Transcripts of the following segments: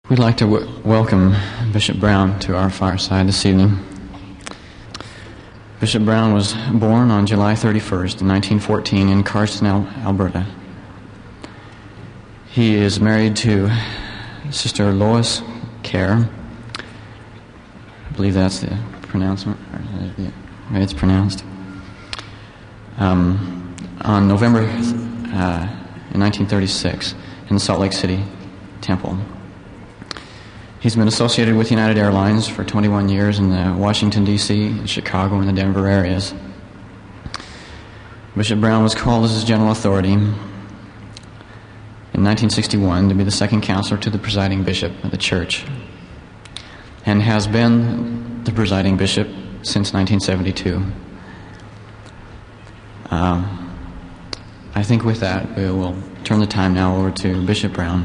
We'd like to welcome Bishop Brown to our fireside this evening. Bishop Brown was born on July 31st, 1914 in Carson, Alberta. He is married to Sister Lois Kerr. I believe that's the pronouncement, or the way it's pronounced. On November in 1936 in the Salt Lake City Temple. He's been associated with United Airlines for 21 years in the Washington, D.C., Chicago, and the Denver areas. Bishop Brown was called as his general authority in 1961 to be the second counselor to the presiding bishop of the church, and has been the presiding bishop since 1972. I think with that, we will turn the time now over to Bishop Brown.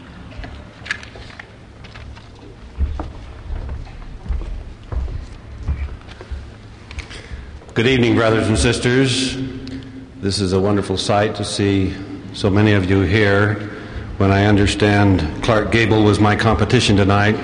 Good evening, brothers and sisters. This is a wonderful sight to see so many of you here when I understand Clark Gable was my competition tonight.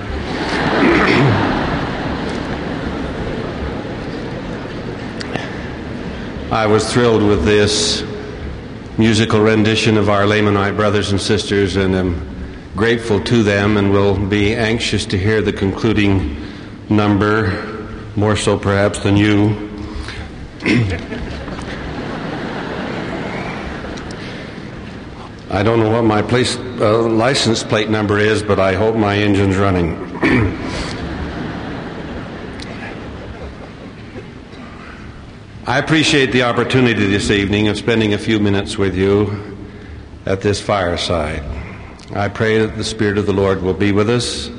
I was thrilled with this musical rendition of our Lamanite brothers and sisters, and am grateful to them, and will be anxious to hear the concluding number, more so perhaps than you. I don't know what my license plate number is, but I hope my engine's running. I appreciate the opportunity this evening of spending a few minutes with you at this fireside. I pray that the Spirit of the Lord will be with us,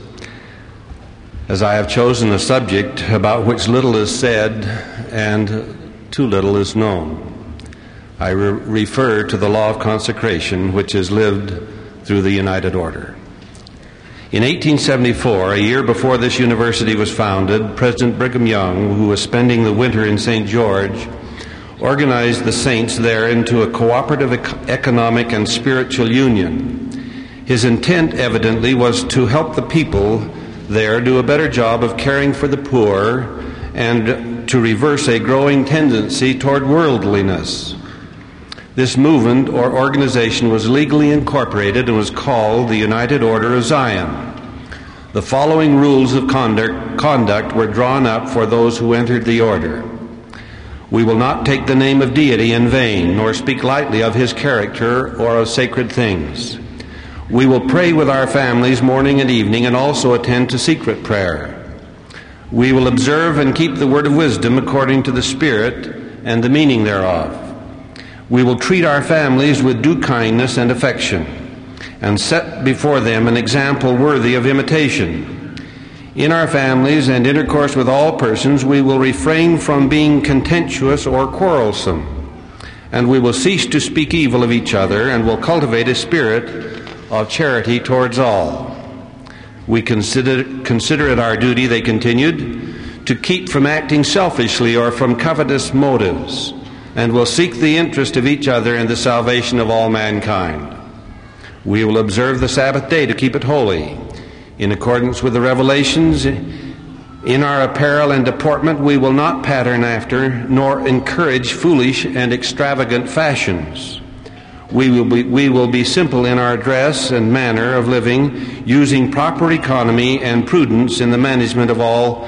as I have chosen a subject about which little is said and too little is known. I refer to the law of consecration, which is lived through the United Order. In 1874, a year before this university was founded, President Brigham Young, who was spending the winter in St. George, organized the saints there into a cooperative economic and spiritual union. His intent, evidently, was to help the people there do a better job of caring for the poor and to reverse a growing tendency toward worldliness. This movement or organization was legally incorporated and was called the United Order of Zion. The following rules of conduct were drawn up for those who entered the order. We will not take the name of deity in vain, nor speak lightly of his character or of sacred things. We will pray with our families morning and evening, and also attend to secret prayer. We will observe and keep the word of wisdom according to the Spirit and the meaning thereof. We will treat our families with due kindness and affection, and set before them an example worthy of imitation. In our families and intercourse with all persons, we will refrain from being contentious or quarrelsome, and we will cease to speak evil of each other, and will cultivate a spirit of charity towards all. We consider it our duty, they continued, to keep from acting selfishly or from covetous motives, and will seek the interest of each other and the salvation of all mankind. We will observe the Sabbath day to keep it holy. In accordance with the revelations, in our apparel and deportment we will not pattern after, nor encourage foolish and extravagant fashions. We will be simple in our dress and manner of living, using proper economy and prudence in the management of all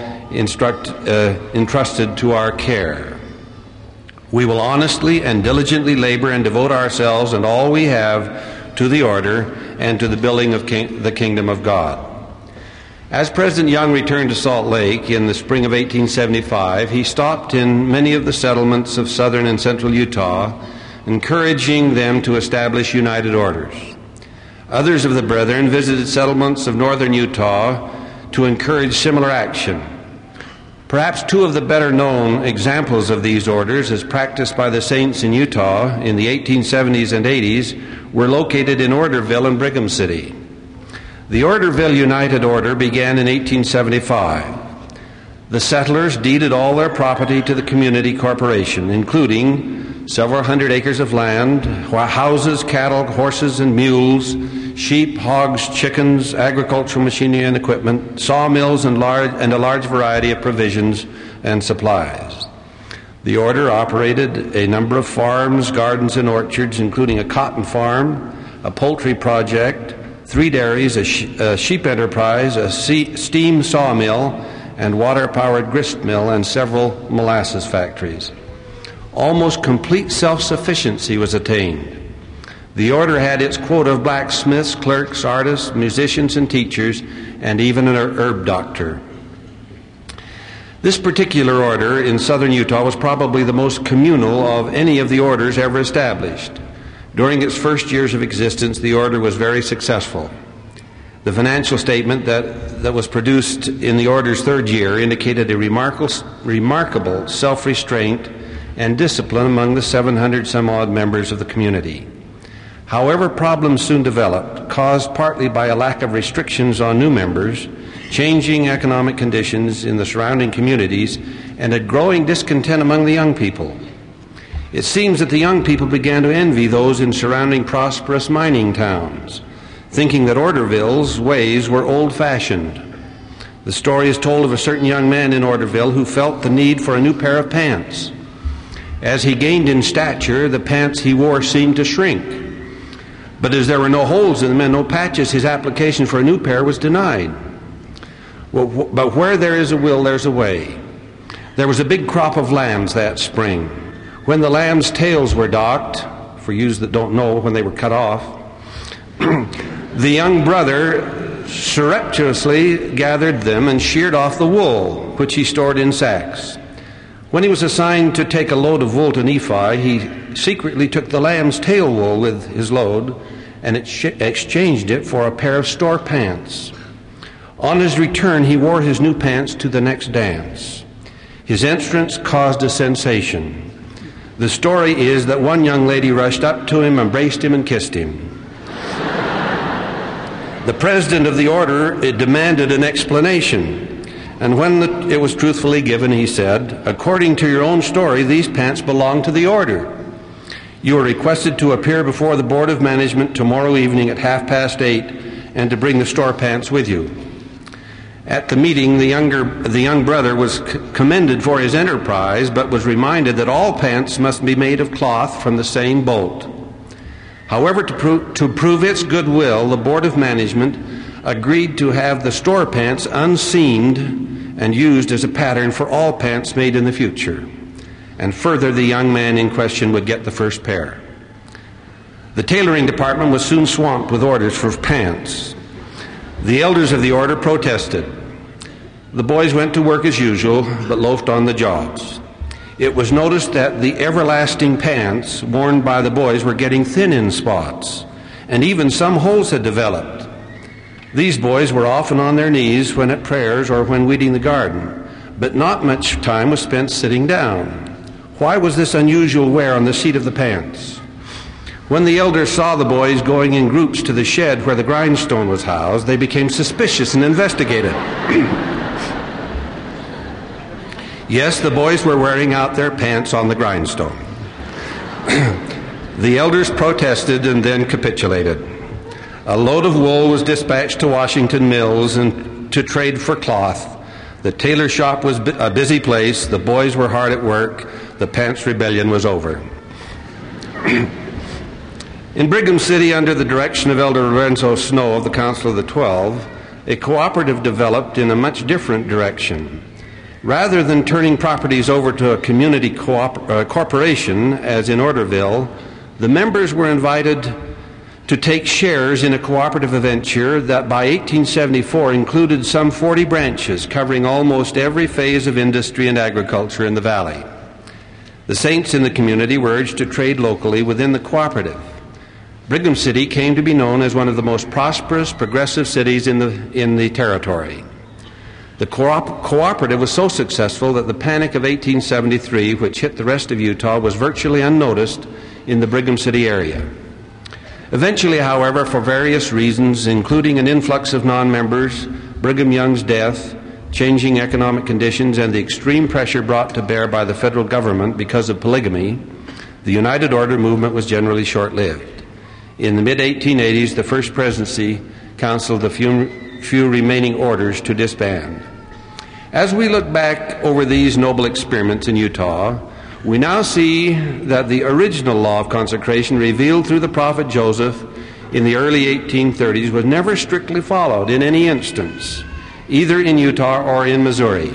entrusted to our care. We will honestly and diligently labor and devote ourselves and all we have to the order and to the building of the kingdom of God. As President Young returned to Salt Lake in the spring of 1875, he stopped in many of the settlements of southern and central Utah, encouraging them to establish united orders. Others of the brethren visited settlements of northern Utah to encourage similar action. Perhaps two of the better known examples of these orders, as practiced by the saints in Utah in the 1870s and 80s, were located in Orderville and Brigham City. The Orderville United Order began in 1875. The settlers deeded all their property to the community corporation, including several hundred acres of land, houses, cattle, horses, and mules, sheep, hogs, chickens, agricultural machinery and equipment, sawmills, and a large variety of provisions and supplies. The order operated a number of farms, gardens, and orchards, including a cotton farm, a poultry project, 3 dairies, a sheep enterprise, a steam sawmill, and water-powered grist mill, and several molasses factories. Almost complete self-sufficiency was attained. The order had its quota of blacksmiths, clerks, artists, musicians, and teachers, and even an herb doctor. This particular order in southern Utah was probably the most communal of any of the orders ever established. During its first years of existence, the order was very successful. The financial statement that was produced in the order's third year indicated a remarkable self-restraint and discipline among the 700-some-odd members of the community. However, problems soon developed, caused partly by a lack of restrictions on new members, changing economic conditions in the surrounding communities, and a growing discontent among the young people. It seems that the young people began to envy those in surrounding prosperous mining towns, thinking that Orderville's ways were old-fashioned. The story is told of a certain young man in Orderville who felt the need for a new pair of pants. As he gained in stature, the pants he wore seemed to shrink. But as there were no holes in them and no patches, his application for a new pair was denied. But where there is a will, there's a way. There was a big crop of lambs that spring. When the lambs' tails were docked, for you that don't know, when they were cut off, the young brother surreptitiously gathered them and sheared off the wool, which he stored in sacks. When he was assigned to take a load of wool to Nephi, he secretly took the lamb's tail wool with his load and exchanged it for a pair of store pants. On his return, he wore his new pants to the next dance. His entrance caused a sensation. The story is that one young lady rushed up to him, embraced him, and kissed him. The president of the order demanded an explanation. And when it was truthfully given, he said, "According to your own story, these pants belong to the order. You are requested to appear before the Board of Management tomorrow evening at 8:30 and to bring the store pants with you." At the meeting, the young brother was commended for his enterprise, but was reminded that all pants must be made of cloth from the same bolt. However, to prove its goodwill, the Board of Management agreed to have the store pants unseamed and used as a pattern for all pants made in the future. And further, the young man in question would get the first pair. The tailoring department was soon swamped with orders for pants. The elders of the order protested. The boys went to work as usual, but loafed on the jobs. It was noticed that the everlasting pants worn by the boys were getting thin in spots, and even some holes had developed. These boys were often on their knees when at prayers or when weeding the garden, but not much time was spent sitting down. Why was this unusual wear on the seat of the pants? When the elders saw the boys going in groups to the shed where the grindstone was housed, they became suspicious and investigated. Yes, the boys were wearing out their pants on the grindstone. The elders protested and then capitulated. A load of wool was dispatched to Washington Mills and to trade for cloth. The tailor shop was a busy place. The boys were hard at work. The pants rebellion was over. In Brigham City, under the direction of Elder Lorenzo Snow of the Council of the 12, a cooperative developed in a much different direction. Rather than turning properties over to a community corporation, as in Orderville, the members were invited to take shares in a cooperative venture that by 1874 included some 40 branches covering almost every phase of industry and agriculture in the valley. The saints in the community were urged to trade locally within the cooperative. Brigham City came to be known as one of the most prosperous, progressive cities in the territory. The cooperative was so successful that the Panic of 1873, which hit the rest of Utah, was virtually unnoticed in the Brigham City area. Eventually, however, for various reasons, including an influx of non-members, Brigham Young's death, changing economic conditions, and the extreme pressure brought to bear by the federal government because of polygamy, the United Order movement was generally short-lived. In the mid-1880s, the First Presidency counseled the few remaining orders to disband. As we look back over these noble experiments in Utah, we now see that the original law of consecration revealed through the prophet Joseph in the early 1830s was never strictly followed in any instance, either in Utah or in Missouri.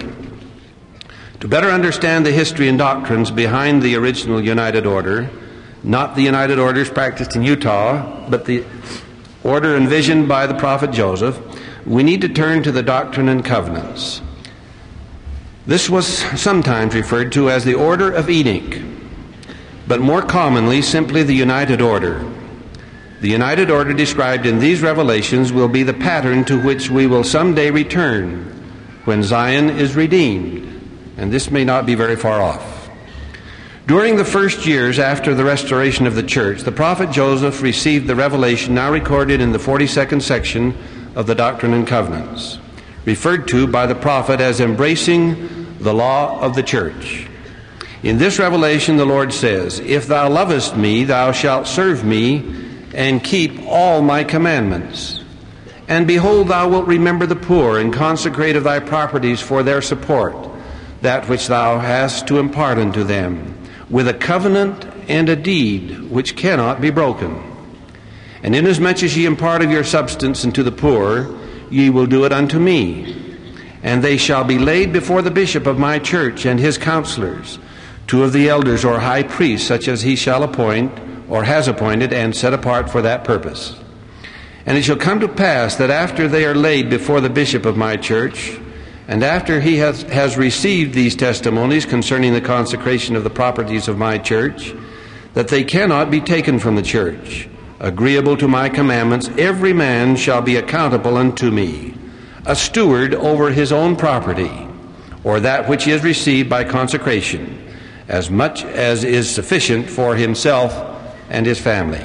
To better understand the history and doctrines behind the original United Order, not the United Orders practiced in Utah, but the order envisioned by the prophet Joseph, we need to turn to the Doctrine and Covenants. This was sometimes referred to as the Order of Enoch, but more commonly simply the United Order. The United Order described in these revelations will be the pattern to which we will someday return when Zion is redeemed, and this may not be very far off. During the first years after the restoration of the church, the prophet Joseph received the revelation now recorded in the 42nd section of the Doctrine and Covenants, referred to by the prophet as embracing the law of the church. In this revelation the Lord says, "If thou lovest me, thou shalt serve me and keep all my commandments. And behold, thou wilt remember the poor and consecrate of thy properties for their support, that which thou hast to impart unto them, with a covenant and a deed which cannot be broken. And inasmuch as ye impart of your substance unto the poor, ye will do it unto me. And they shall be laid before the bishop of my church and his counselors, two of the elders or high priests, such as he shall appoint, or has appointed and set apart for that purpose. And it shall come to pass that after they are laid before the bishop of my church, and after he has received these testimonies concerning the consecration of the properties of my church, that they cannot be taken from the church. Agreeable to my commandments, every man shall be accountable unto me, a steward over his own property, or that which he has received by consecration, as much as is sufficient for himself and his family.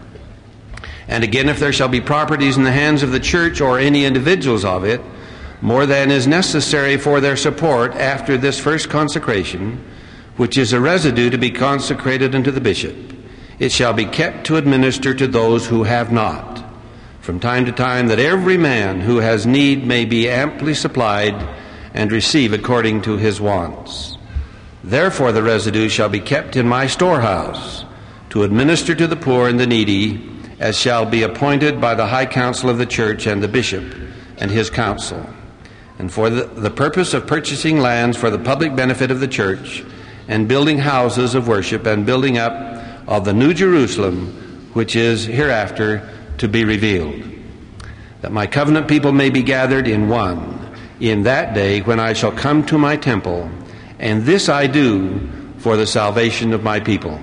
And again, if there shall be properties in the hands of the church or any individuals of it, more than is necessary for their support after this first consecration, which is a residue to be consecrated unto the bishop, it shall be kept to administer to those who have not, from time to time, that every man who has need may be amply supplied and receive according to his wants. Therefore the residue shall be kept in my storehouse, to administer to the poor and the needy, as shall be appointed by the high council of the church and the bishop and his council, and for the purpose of purchasing lands for the public benefit of the church, and building houses of worship, and building up of the new Jerusalem, which is hereafter to be revealed, that my covenant people may be gathered in one in that day when I shall come to my temple, and this I do for the salvation of my people."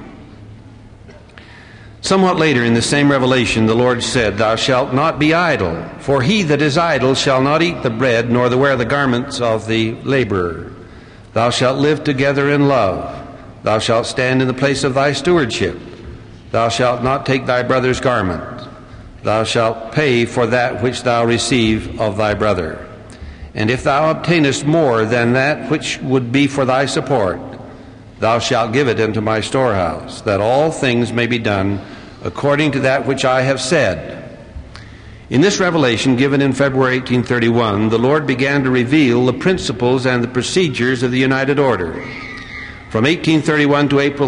Somewhat later in the same revelation, the Lord said, "Thou shalt not be idle, for he that is idle shall not eat the bread, nor wear the garments of the laborer. Thou shalt live together in love. Thou shalt stand in the place of thy stewardship. Thou shalt not take thy brother's garment. Thou shalt pay for that which thou receive of thy brother. And if thou obtainest more than that which would be for thy support, thou shalt give it into my storehouse, that all things may be done according to that which I have said." In this revelation given in February 1831, the Lord began to reveal the principles and the procedures of the United Order. From 1831 to April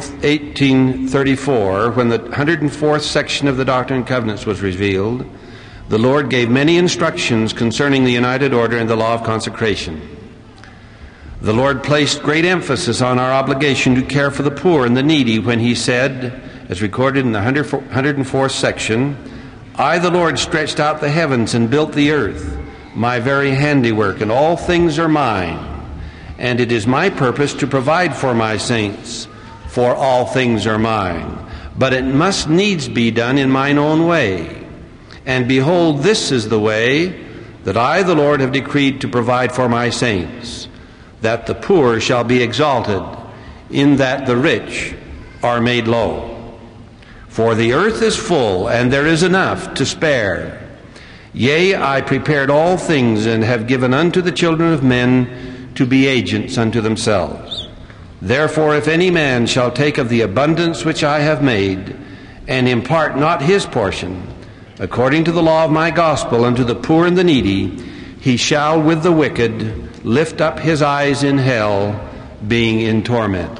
1834, when the 104th section of the Doctrine and Covenants was revealed, the Lord gave many instructions concerning the United Order and the law of consecration. The Lord placed great emphasis on our obligation to care for the poor and the needy when he said, as recorded in the 104th section, "I, the Lord, stretched out the heavens and built the earth, my very handiwork, and all things are mine. And it is my purpose to provide for my saints, for all things are mine. But it must needs be done in mine own way. And behold, this is the way that I, the Lord, have decreed to provide for my saints, that the poor shall be exalted, in that the rich are made low. For the earth is full, and there is enough to spare. Yea, I prepared all things, and have given unto the children of men to be agents unto themselves. Therefore, if any man shall take of the abundance which I have made, and impart not his portion, according to the law of my gospel, unto the poor and the needy, he shall with the wicked lift up his eyes in hell, being in torment.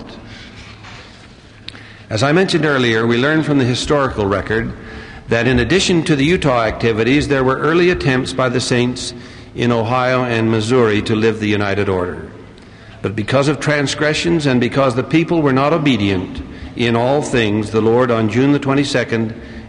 As I mentioned earlier, we learn from the historical record that in addition to the Utah activities, there were early attempts by the saints in Ohio and Missouri to live the United Order. But because of transgressions and because the people were not obedient in all things, the Lord on June the 22nd,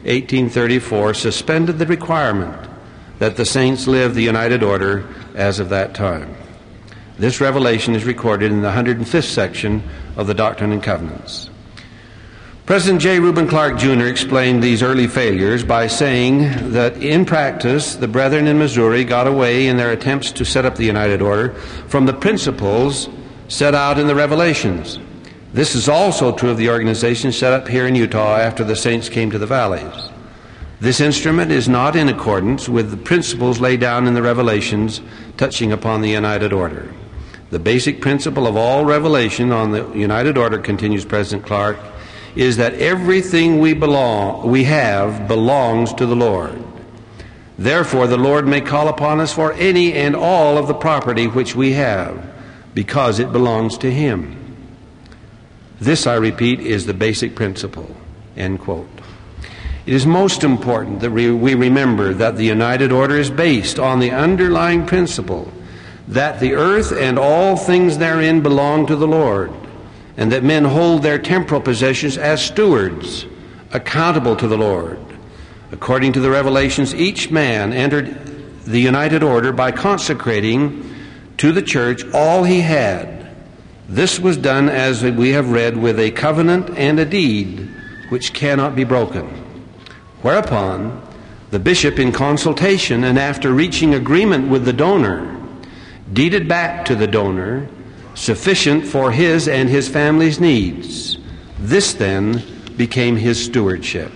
1834, suspended the requirement that the saints live the United Order as of that time. This revelation is recorded in the 105th section of the Doctrine and Covenants. President J. Reuben Clark, Jr. explained these early failures by saying that in practice, the brethren in Missouri got away in their attempts to set up the United Order from the principles set out in the Revelations. This is also true of the organization set up here in Utah after the saints came to the valleys. This instrument is not in accordance with the principles laid down in the Revelations touching upon the United Order. The basic principle of all revelation on the United Order, continues President Clark, is that everything we have belongs to the Lord. Therefore, the Lord may call upon us for any and all of the property which we have, because it belongs to Him. This, I repeat, is the basic principle. End quote. It is most important that we remember that the United Order is based on the underlying principle that the earth and all things therein belong to the Lord, and that men hold their temporal possessions as stewards, accountable to the Lord. According to the Revelations, each man entered the United Order by consecrating to the church all he had. This was done, as we have read, with a covenant and a deed which cannot be broken. Whereupon, the bishop, in consultation and after reaching agreement with the donor, deeded back to the donor sufficient for his and his family's needs. This then became his stewardship.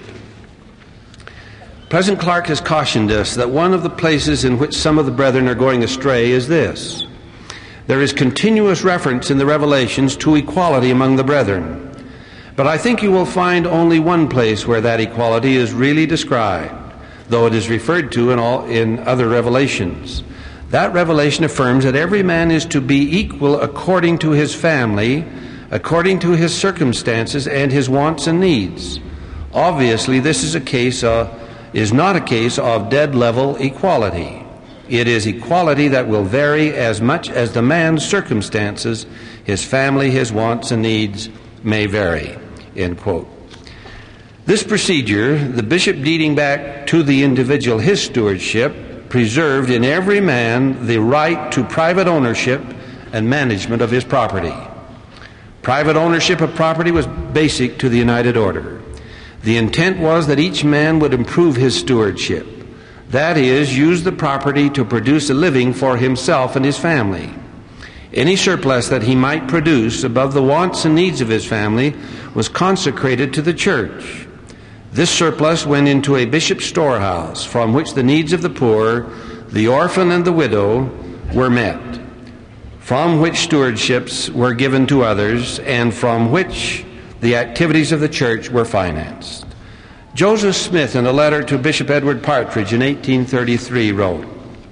President Clark has cautioned us that one of the places in which some of the brethren are going astray is this. There is continuous reference in the Revelations to equality among the brethren. But I think you will find only one place where that equality is really described, though it is referred to in other revelations. That revelation affirms that every man is to be equal according to his family, according to his circumstances and his wants and needs. Obviously, this is not a case of dead-level equality. It is equality that will vary as much as the man's circumstances, his family, his wants and needs may vary. End quote. This procedure, the bishop deeding back to the individual his stewardship, preserved in every man the right to private ownership and management of his property. Private ownership of property was basic to the United Order. The intent was that each man would improve his stewardship. That is, use the property to produce a living for himself and his family. Any surplus that he might produce above the wants and needs of his family was consecrated to the church. This surplus went into a bishop's storehouse, from which the needs of the poor, the orphan, and the widow were met, from which stewardships were given to others, and from which the activities of the church were financed. Joseph Smith, in a letter to Bishop Edward Partridge in 1833, wrote,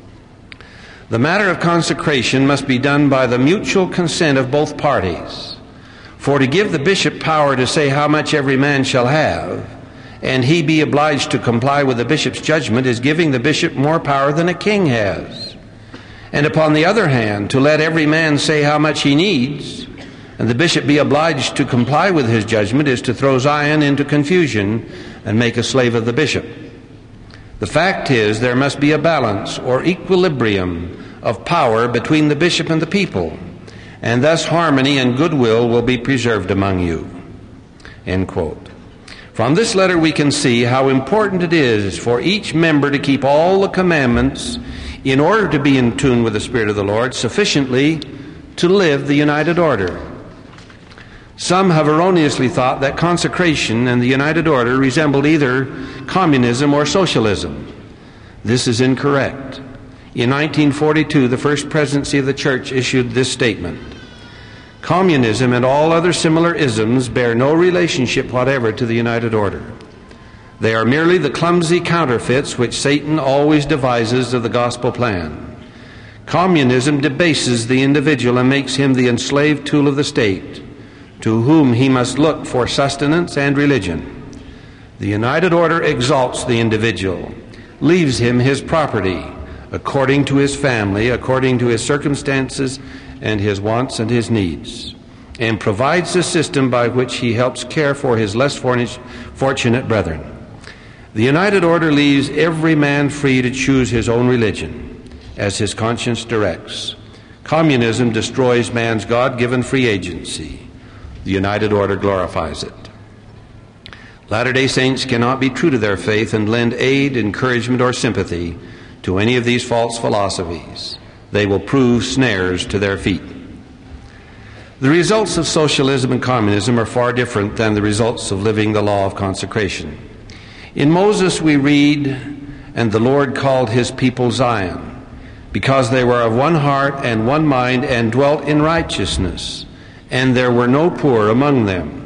"The matter of consecration must be done by the mutual consent of both parties. For to give the bishop power to say how much every man shall have, and he be obliged to comply with the bishop's judgment, is giving the bishop more power than a king has. And upon the other hand, to let every man say how much he needs, and the bishop be obliged to comply with his judgment, is to throw Zion into confusion and make a slave of the bishop. The fact is, there must be a balance or equilibrium of power between the bishop and the people, and thus harmony and goodwill will be preserved among you." End quote. From this letter we can see how important it is for each member to keep all the commandments in order to be in tune with the Spirit of the Lord sufficiently to live the United Order. Some have erroneously thought that consecration and the United Order resembled either communism or socialism. This is incorrect. In 1942, the First Presidency of the Church issued this statement: "Communism and all other similar isms bear no relationship whatever to the United Order. They are merely the clumsy counterfeits which Satan always devises of the gospel plan. Communism debases the individual and makes him the enslaved tool of the state, to whom he must look for sustenance and religion. The United Order exalts the individual, leaves him his property, according to his family, according to his circumstances and his wants and his needs, and provides a system by which he helps care for his less fortunate brethren. The United Order leaves every man free to choose his own religion, as his conscience directs. Communism destroys man's God-given free agency. The United Order glorifies it. Latter-day Saints cannot be true to their faith and lend aid, encouragement, or sympathy to any of these false philosophies. They will prove snares to their feet. The results of socialism and communism are far different than the results of living the law of consecration. In Moses we read, "And the Lord called his people Zion, because they were of one heart and one mind and dwelt in righteousness, and there were no poor among them."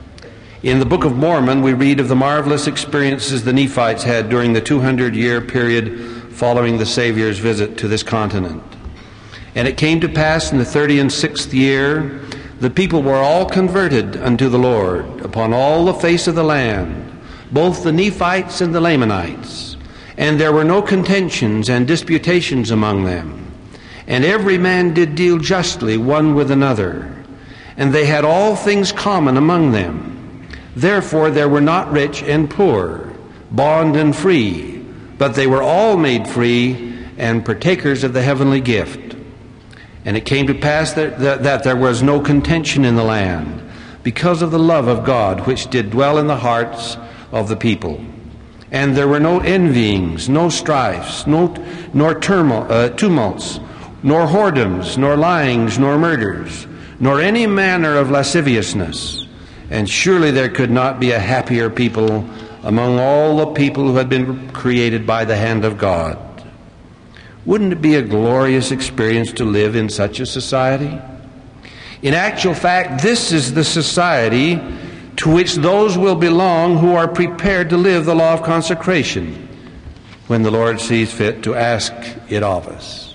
In the Book of Mormon we read of the marvelous experiences the Nephites had during the 200-year period following the Savior's visit to this continent. "And it came to pass in the 36th year, the people were all converted unto the Lord upon all the face of the land, both the Nephites and the Lamanites. And there were no contentions and disputations among them. And every man did deal justly one with another. And they had all things common among them. Therefore there were not rich and poor, bond and free, but they were all made free and partakers of the heavenly gift. And it came to pass that there was no contention in the land, because of the love of God which did dwell in the hearts of the people. And there were no envyings, no strifes, nor tumults, nor whoredoms, nor lyings, nor murders, nor any manner of lasciviousness. And surely there could not be a happier people among all the people who had been created by the hand of God." Wouldn't it be a glorious experience to live in such a society? In actual fact, this is the society to which those will belong who are prepared to live the law of consecration when the Lord sees fit to ask it of us.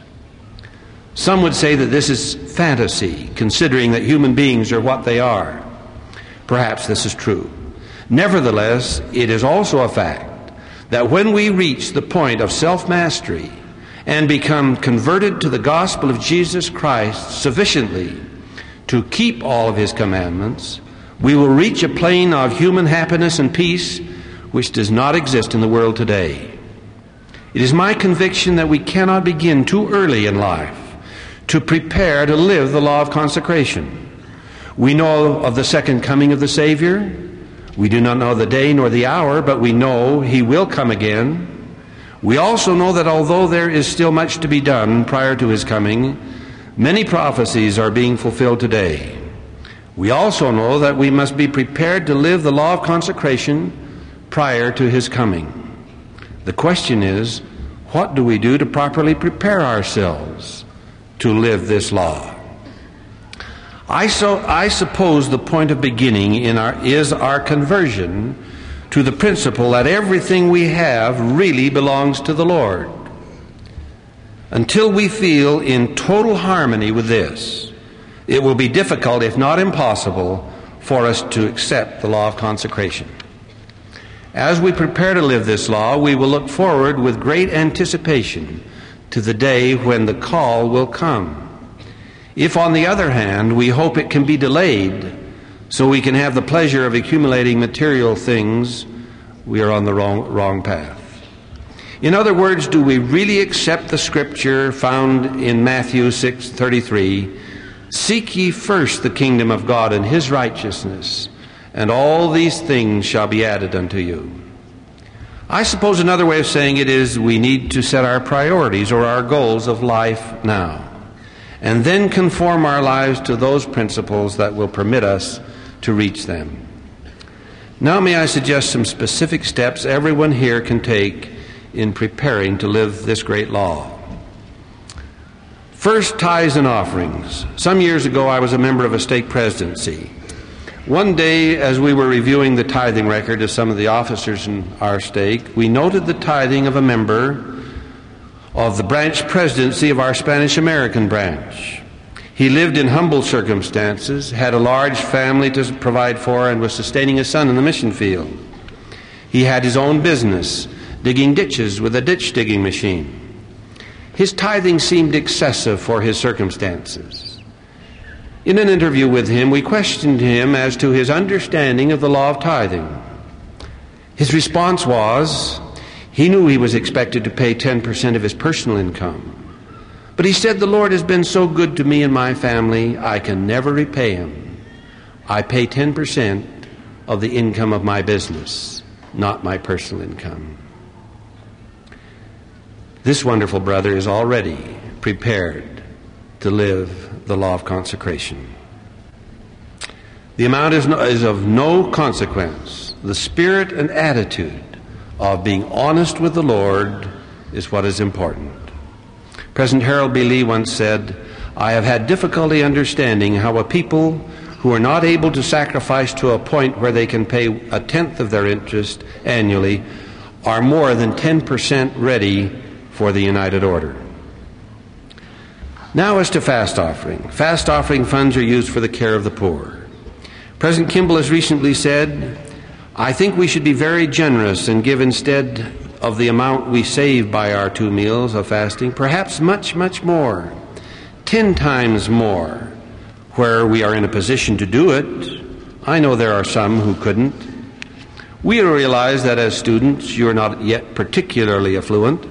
Some would say that this is fantasy, considering that human beings are what they are. Perhaps this is true. Nevertheless, it is also a fact that when we reach the point of self-mastery and become converted to the gospel of Jesus Christ sufficiently to keep all of his commandments, we will reach a plane of human happiness and peace which does not exist in the world today. It is my conviction that we cannot begin too early in life to prepare to live the law of consecration. We know of the second coming of the Savior. We do not know the day nor the hour, but we know he will come again. We also know that although there is still much to be done prior to his coming, many prophecies are being fulfilled today. We also know that we must be prepared to live the law of consecration prior to his coming. The question is, what do we do to properly prepare ourselves to live this law? I suppose the point of beginning is our conversion to the principle that everything we have really belongs to the Lord. Until we feel in total harmony with this, it will be difficult, if not impossible, for us to accept the law of consecration. As we prepare to live this law, we will look forward with great anticipation to the day when the call will come. If, on the other hand, we hope it can be delayed so we can have the pleasure of accumulating material things, we are on the wrong path. In other words, do we really accept the scripture found in Matthew 6:33, "Seek ye first the kingdom of God and his righteousness, and all these things shall be added unto you"? I suppose another way of saying it is we need to set our priorities or our goals of life now, and then conform our lives to those principles that will permit us to reach them. Now may I suggest some specific steps everyone here can take in preparing to live this great law. First, tithes and offerings. Some years ago I was a member of a stake presidency. One day, as we were reviewing the tithing record of some of the officers in our stake, we noted the tithing of a member of the branch presidency of our Spanish-American branch. He lived in humble circumstances, had a large family to provide for, and was sustaining his son in the mission field. He had his own business, digging ditches with a ditch digging machine. His tithing seemed excessive for his circumstances. In an interview with him, we questioned him as to his understanding of the law of tithing. His response was, he knew he was expected to pay 10% of his personal income. But he said, the Lord has been so good to me and my family, I can never repay him. I pay 10% of the income of my business, not my personal income. This wonderful brother is already prepared to live the law of consecration. The amount is of no consequence. The spirit and attitude of being honest with the Lord is what is important. President Harold B. Lee once said, I have had difficulty understanding how a people who are not able to sacrifice to a point where they can pay 1/10 of their interest annually are more than 10% ready for the United Order. Now as to fast offering. Fast offering funds are used for the care of the poor. President Kimball has recently said, I think we should be very generous and give instead of the amount we save by our 2 meals of fasting, perhaps much, much more, 10 times more, where we are in a position to do it. I know there are some who couldn't. We realize that as students, you're not yet particularly affluent.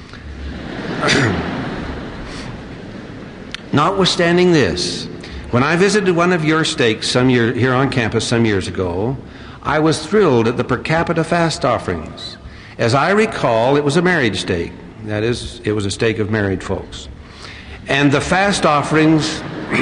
Notwithstanding this, when I visited one of your stakes here on campus some years ago, I was thrilled at the per capita fast offerings. As I recall, it was a married stake. That is, it was a stake of married folks. And the fast offerings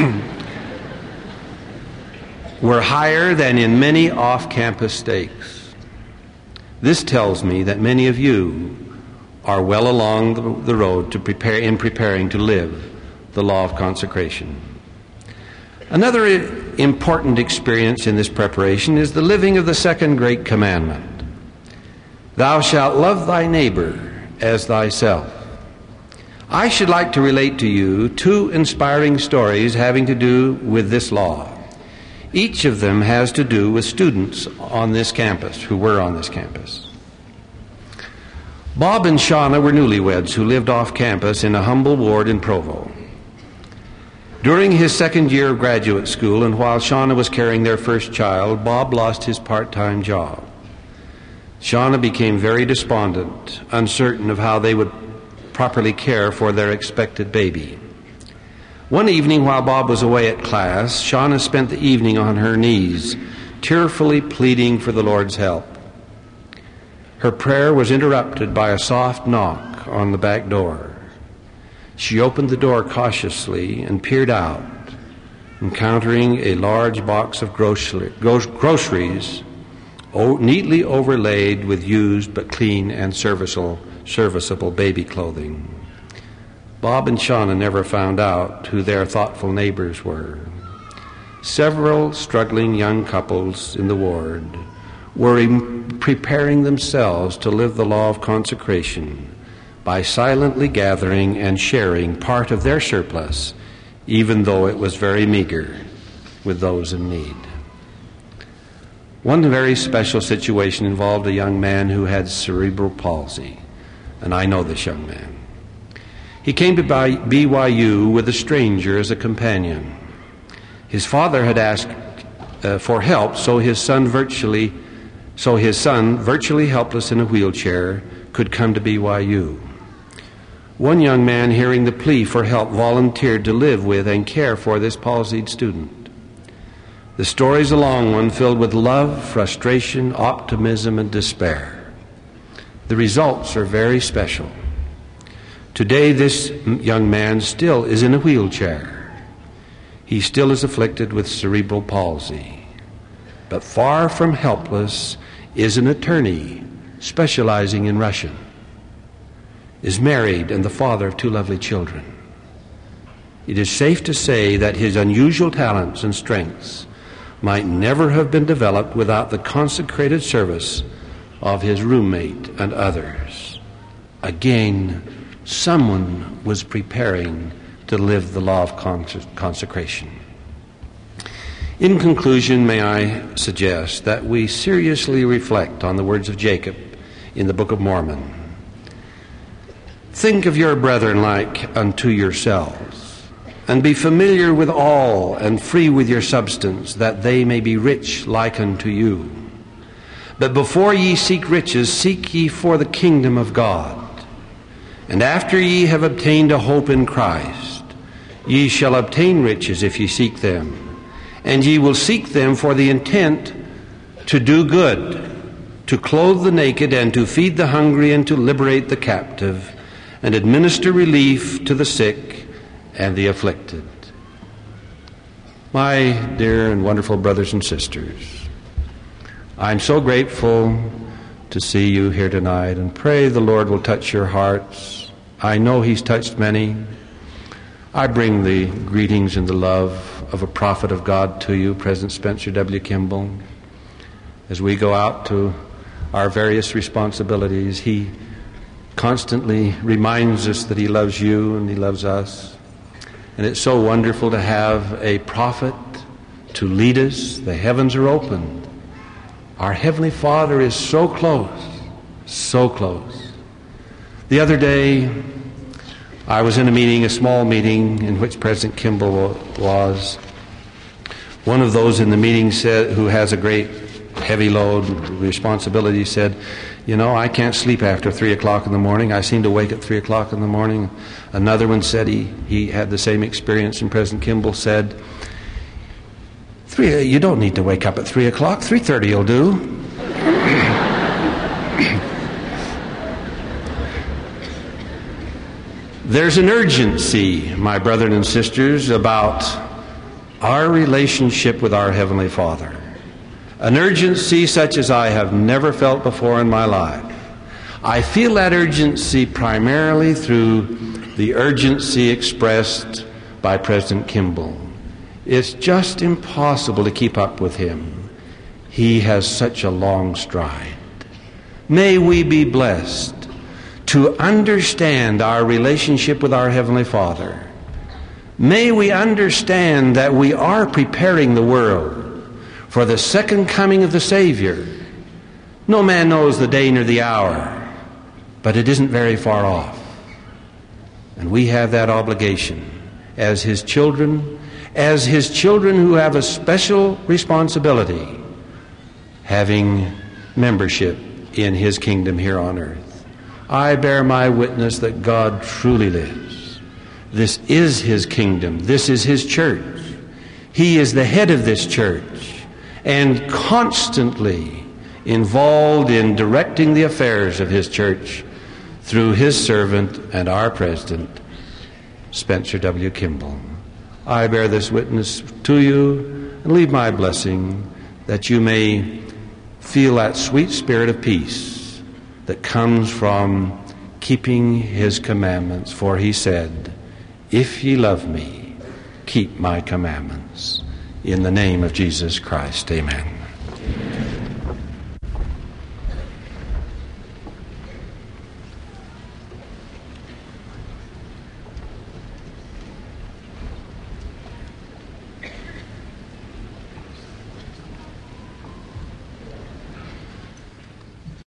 were higher than in many off-campus stakes. This tells me that many of you are well along the road in preparing to live the law of consecration. Another important experience in this preparation is the living of the second great commandment. Thou shalt love thy neighbor as thyself. I should like to relate to you 2 inspiring stories having to do with this law. Each of them has to do with students on this campus, who were on this campus. Bob and Shauna were newlyweds who lived off campus in a humble ward in Provo. During his second year of graduate school, and while Shauna was carrying their first child, Bob lost his part-time job. Shauna became very despondent, uncertain of how they would properly care for their expected baby. One evening while Bob was away at class, Shauna spent the evening on her knees, tearfully pleading for the Lord's help. Her prayer was interrupted by a soft knock on the back door. She opened the door cautiously and peered out, encountering a large box of groceries, neatly overlaid with used but clean and serviceable baby clothing. Bob and Shauna never found out who their thoughtful neighbors were. Several struggling young couples in the ward were preparing themselves to live the law of consecration by silently gathering and sharing part of their surplus, even though it was very meager, with those in need. One very special situation involved a young man who had cerebral palsy, and I know this young man. He came to BYU with a stranger as a companion. His father had asked for help, so his son, virtually helpless in a wheelchair, could come to BYU. One young man, hearing the plea for help, volunteered to live with and care for this palsied student. The story is a long one, filled with love, frustration, optimism, and despair. The results are very special. Today, this young man still is in a wheelchair. He still is afflicted with cerebral palsy. But far from helpless is an attorney specializing in Russian, is married and the father of 2 lovely children. It is safe to say that his unusual talents and strengths might never have been developed without the consecrated service of his roommate and others. Again, someone was preparing to live the law of consecration. In conclusion, may I suggest that we seriously reflect on the words of Jacob in the Book of Mormon. Think of your brethren like unto yourselves, and be familiar with all, and free with your substance, that they may be rich like unto you. But before ye seek riches, seek ye for the kingdom of God. And after ye have obtained a hope in Christ, ye shall obtain riches if ye seek them. And ye will seek them for the intent to do good, to clothe the naked, and to feed the hungry, and to liberate the captive, and administer relief to the sick and the afflicted. My dear and wonderful brothers and sisters, I'm so grateful to see you here tonight, and pray the Lord will touch your hearts. I know He's touched many. I bring the greetings and the love of a prophet of God to you, President Spencer W. Kimball. As we go out to our various responsibilities, he constantly reminds us that he loves you and he loves us. And it's so wonderful to have a prophet to lead us. The heavens are opened. Our Heavenly Father is so close, so close. The other day, I was in a meeting, a small meeting, in which President Kimball was. One of those in the meeting said, who has a great heavy load responsibility, said, you know, I can't sleep after 3 o'clock in the morning. I seem to wake at 3 o'clock in the morning. Another one said he had the same experience, and President Kimball said, you don't need to wake up at 3 o'clock. 3:30 will do. There's an urgency, my brethren and sisters, about our relationship with our Heavenly Father. An urgency such as I have never felt before in my life. I feel that urgency primarily through the urgency expressed by President Kimball. It's just impossible to keep up with him. He has such a long stride. May we be blessed to understand our relationship with our Heavenly Father. May we understand that we are preparing the world for the second coming of the Savior. No man knows the day nor the hour, but it isn't very far off. And we have that obligation as His children who have a special responsibility, having membership in His kingdom here on earth. I bear my witness that God truly lives. This is His kingdom. This is His church. He is the head of this church and constantly involved in directing the affairs of His church through His servant and our president, Spencer W. Kimball. I bear this witness to you and leave my blessing that you may feel that sweet spirit of peace that comes from keeping His commandments. For He said, if ye love me, keep my commandments. In the name of Jesus Christ, amen.